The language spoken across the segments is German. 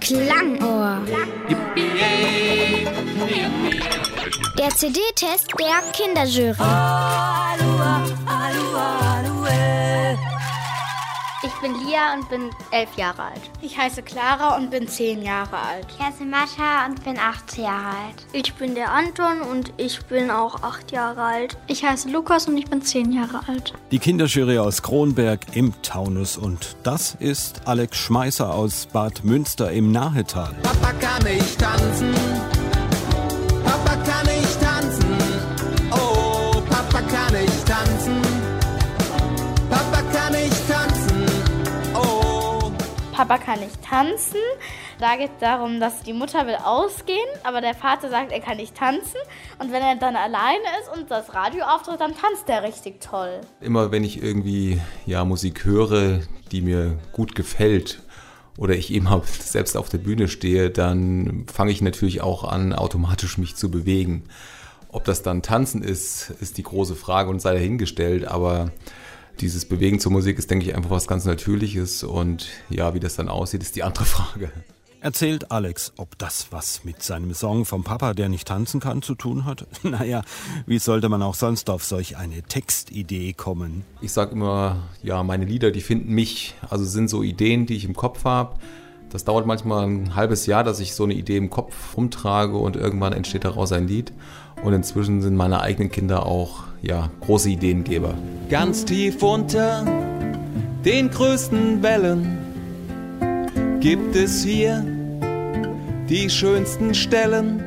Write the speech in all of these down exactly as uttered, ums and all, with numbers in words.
Klangohr. Der C D-Test der Kinderjury. Ich bin Lia und bin elf Jahre alt. Ich heiße Clara und bin zehn Jahre alt. Ich heiße Mascha und bin acht Jahre alt. Ich bin der Anton und ich bin auch acht Jahre alt. Ich heiße Lukas und ich bin zehn Jahre alt. Die Kinderjury aus Kronberg im Taunus und das ist Alex Schmeißer aus Bad Münster im Nahetal. Papa kann nicht tanzen, Papa kann nicht tanzen, oh, Papa kann nicht tanzen, Papa kann nicht tanzen, oh. Papa kann nicht tanzen. Da geht es darum, dass die Mutter will ausgehen, aber der Vater sagt, er kann nicht tanzen. Und wenn er dann alleine ist und das Radio auftritt, dann tanzt er richtig toll. Immer wenn ich irgendwie ja, Musik höre, die mir gut gefällt, oder ich eben auch selbst auf der Bühne stehe, dann fange ich natürlich auch an, automatisch mich zu bewegen. Ob das dann Tanzen ist, ist die große Frage und sei dahingestellt, aber dieses Bewegen zur Musik ist, denke ich, einfach was ganz Natürliches und ja, wie das dann aussieht, ist die andere Frage. Erzählt Alex, ob das was mit seinem Song vom Papa, der nicht tanzen kann, zu tun hat? Naja, wie sollte man auch sonst auf solch eine Textidee kommen? Ich sage immer, ja, meine Lieder, die finden mich. Also sind so Ideen, die ich im Kopf habe. Das dauert manchmal ein halbes Jahr, dass ich so eine Idee im Kopf rumtrage und irgendwann entsteht daraus ein Lied. Und inzwischen sind meine eigenen Kinder auch ja, große Ideengeber. Ganz tief unter den größten Wellen gibt es hier die schönsten Stellen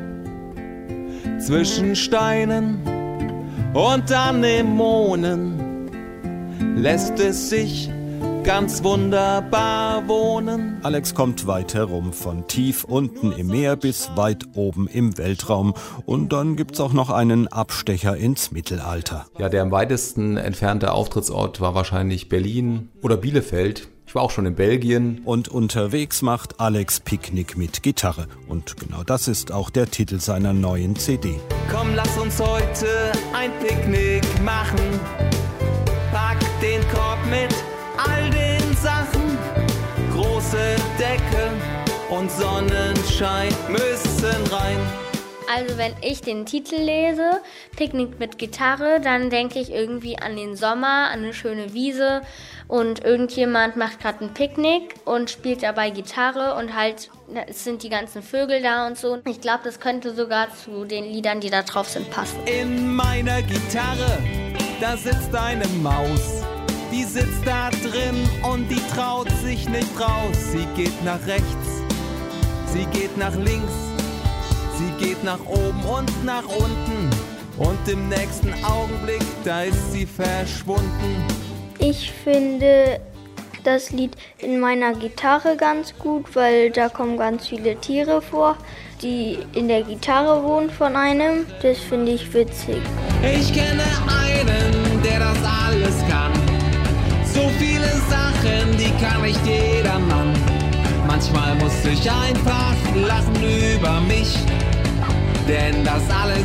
zwischen Steinen und Anemonen lässt es sich ganz wunderbar wohnen. Alex kommt weit herum, von tief unten im Meer bis weit oben im Weltraum. Und dann gibt's auch noch einen Abstecher ins Mittelalter. Ja, der am weitesten entfernte Auftrittsort war wahrscheinlich Berlin oder Bielefeld. Ich war auch schon in Belgien. Und unterwegs macht Alex Picknick mit Gitarre. Und genau das ist auch der Titel seiner neuen C D. Komm, lass uns heute ein Picknick machen. Pack den Korb mit all den Sachen. Große Decke und Sonnenschein müssen rein. Also wenn ich den Titel lese, Picknick mit Gitarre, dann denke ich irgendwie an den Sommer, an eine schöne Wiese und irgendjemand macht gerade ein Picknick und spielt dabei Gitarre und halt es sind die ganzen Vögel da und so. Ich glaube, das könnte sogar zu den Liedern, die da drauf sind, passen. In meiner Gitarre, da sitzt eine Maus. Die sitzt da drin und die traut sich nicht raus. Sie geht nach rechts, sie geht nach links. Sie geht nach oben und nach unten und im nächsten Augenblick, da ist sie verschwunden. Ich finde das Lied in meiner Gitarre ganz gut, weil da kommen ganz viele Tiere vor, die in der Gitarre wohnen von einem. Das finde ich witzig. Ich kenne einen, der das alles kann. So viele Sachen, die kann nicht jeder Mann. Manchmal muss ich einfach lachen über mich. Denn das alles,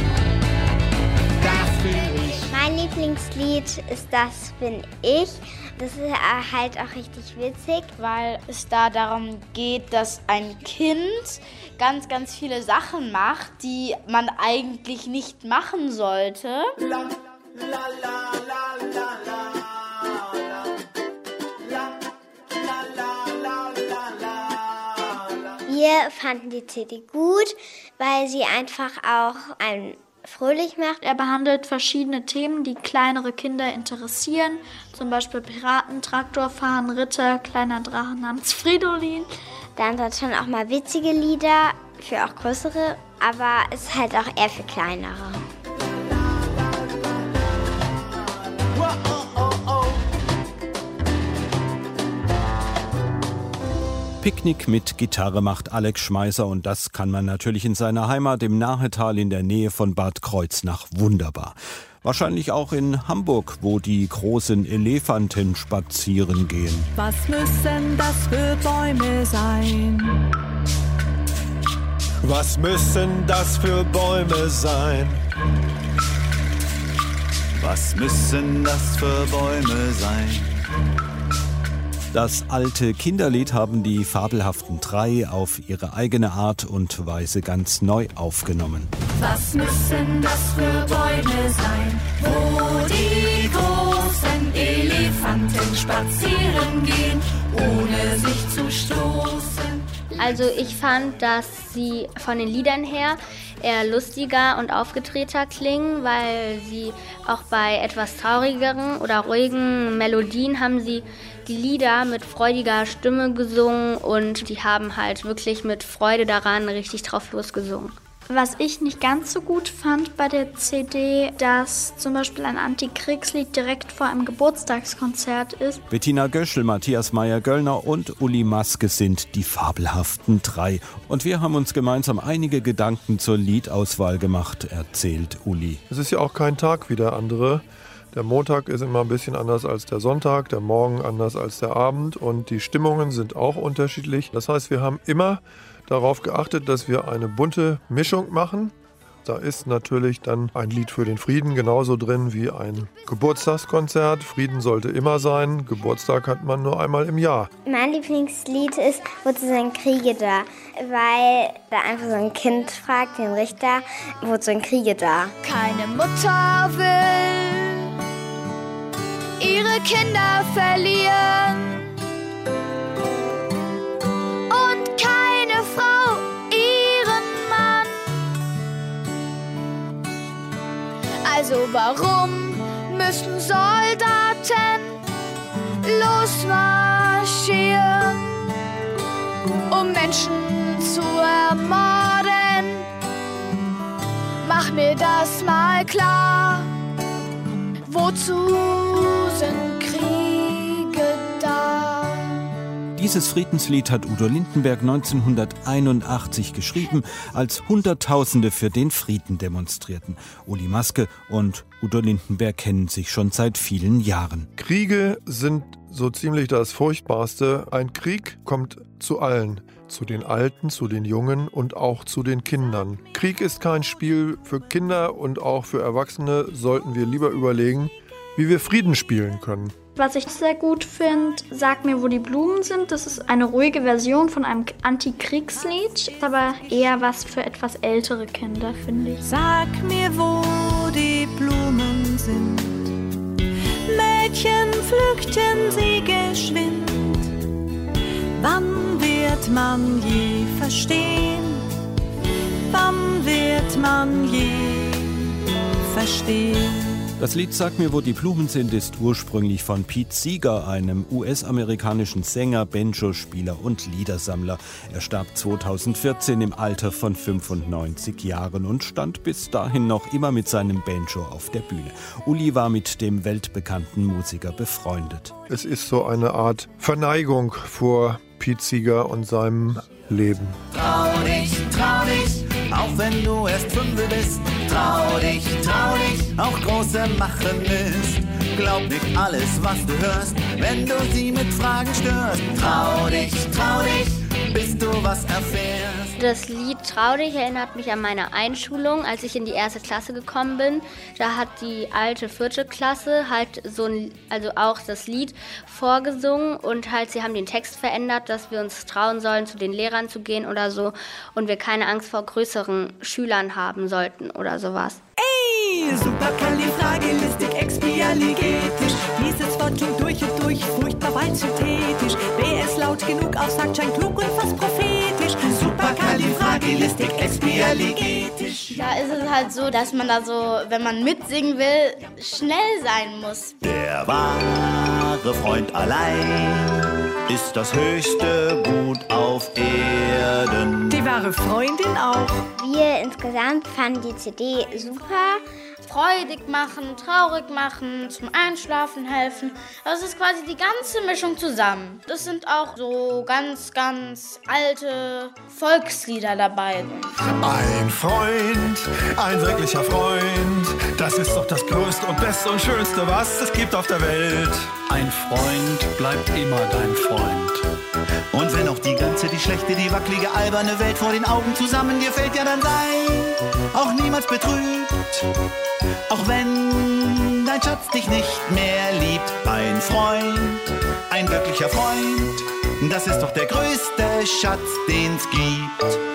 das bin ich. Mein Lieblingslied ist Das bin ich. Das ist halt auch richtig witzig, weil es da darum geht, dass ein Kind ganz, ganz viele Sachen macht, die man eigentlich nicht machen sollte. La, la, la, la, la, la. Wir fanden die C D gut, weil sie einfach auch einen fröhlich macht. Er behandelt verschiedene Themen, die kleinere Kinder interessieren. Zum Beispiel Piraten, Traktorfahren, Ritter, kleiner Drachen namens Fridolin. Dann hat schon auch mal witzige Lieder für auch größere, aber es ist halt auch eher für kleinere. Picknick mit Gitarre macht Alex Schmeißer und das kann man natürlich in seiner Heimat im Nahetal in der Nähe von Bad Kreuznach wunderbar. Wahrscheinlich auch in Hamburg, wo die großen Elefanten spazieren gehen. Was müssen das für Bäume sein? Was müssen das für Bäume sein? Was müssen das für Bäume sein? Das alte Kinderlied haben die fabelhaften drei auf ihre eigene Art und Weise ganz neu aufgenommen. Was müssen das für Bäume sein, wo die großen Elefanten spazieren gehen, ohne sich zu stoßen? Also ich fand, dass sie von den Liedern her eher lustiger und aufgedrehter klingen, weil sie auch bei etwas traurigeren oder ruhigen Melodien haben sie die Lieder mit freudiger Stimme gesungen und die haben halt wirklich mit Freude daran richtig drauf losgesungen. Was ich nicht ganz so gut fand bei der C D, dass zum Beispiel ein Antikriegslied direkt vor einem Geburtstagskonzert ist. Bettina Göschel, Matthias Meyer-Göllner und Uli Maske sind die fabelhaften drei. Und wir haben uns gemeinsam einige Gedanken zur Liedauswahl gemacht, erzählt Uli. Es ist ja auch kein Tag wie der andere. Der Montag ist immer ein bisschen anders als der Sonntag, der Morgen anders als der Abend und die Stimmungen sind auch unterschiedlich. Das heißt, wir haben immer darauf geachtet, dass wir eine bunte Mischung machen. Da ist natürlich dann ein Lied für den Frieden genauso drin wie ein Geburtstagskonzert. Frieden sollte immer sein, Geburtstag hat man nur einmal im Jahr. Mein Lieblingslied ist Wozu sind Kriege da? Weil da einfach so ein Kind fragt den Richter, wozu sind Kriege da? Keine Mutter will ihre Kinder verlieren. Also warum müssen Soldaten losmarschieren, um Menschen zu ermorden? Mach mir das mal klar. Wozu sind Kriege da? Dieses Friedenslied hat Udo Lindenberg neunzehnhunderteinundachtzig geschrieben, als Hunderttausende für den Frieden demonstrierten. Uli Maske und Udo Lindenberg kennen sich schon seit vielen Jahren. Kriege sind so ziemlich das Furchtbarste. Ein Krieg kommt zu allen. Zu den Alten, zu den Jungen und auch zu den Kindern. Krieg ist kein Spiel für Kinder und auch für Erwachsene sollten wir lieber überlegen, wie wir Frieden spielen können. Was ich sehr gut finde, Sag mir, wo die Blumen sind. Das ist eine ruhige Version von einem Antikriegslied, aber eher was für etwas ältere Kinder, finde ich. Sag mir, wo die Blumen sind. Mädchen pflückten sie geschwind. Wann wird man je verstehen? Wann wird man je verstehen? Das Lied Sag mir, wo die Blumen sind ist ursprünglich von Pete Seeger, einem U S-amerikanischen Sänger, Banjo-Spieler und Liedersammler. Er starb zweitausendvierzehn im Alter von fünfundneunzig Jahren und stand bis dahin noch immer mit seinem Banjo auf der Bühne. Uli war mit dem weltbekannten Musiker befreundet. Es ist so eine Art Verneigung vor Pete Seeger und seinem Leben. Trau dich, trau dich, auch wenn du erst fünf bist. Trau dich, trau dich, auch große Machen ist. Glaub nicht alles, was du hörst, wenn du sie mit Fragen störst. Trau dich, trau dich, bis du was erfährst. Das Lied Trau dich erinnert mich an meine Einschulung, als ich in die erste Klasse gekommen bin. Da hat die alte vierte Klasse halt so ein, also auch das Lied vorgesungen und halt sie haben den Text verändert, dass wir uns trauen sollen, zu den Lehrern zu gehen oder so und wir keine Angst vor größeren Schülern haben sollten oder sowas. Ey, superkalifragilistikexpialigetisch. Dieses Wort klingt durch und durch furchtbar weit synthetisch. Wer es laut genug aussagt, scheint klug und fast prophetisch. Superkalifragilistikexpialigetisch. Da ist es halt so, dass man da so, wenn man mitsingen will, schnell sein muss. Der wahre Freund allein ist das höchste Gut auf Erden. Die wahre Freundin auch. Wir insgesamt fanden die C D super. Freudig machen, traurig machen, zum Einschlafen helfen. Das ist quasi die ganze Mischung zusammen. Das sind auch so ganz, ganz alte Volkslieder dabei. Ein Freund, ein wirklicher Freund, das ist doch das Größte und Beste und Schönste, was es gibt auf der Welt. Ein Freund bleibt immer dein Freund. Und wenn auch die ganze, die schlechte, die wackelige, alberne Welt vor den Augen zusammen dir fällt, ja dann sei auch niemals betrübt. Auch wenn dein Schatz dich nicht mehr liebt, ein Freund Ein wirklicher Freund, das ist doch der größte Schatz, den's gibt.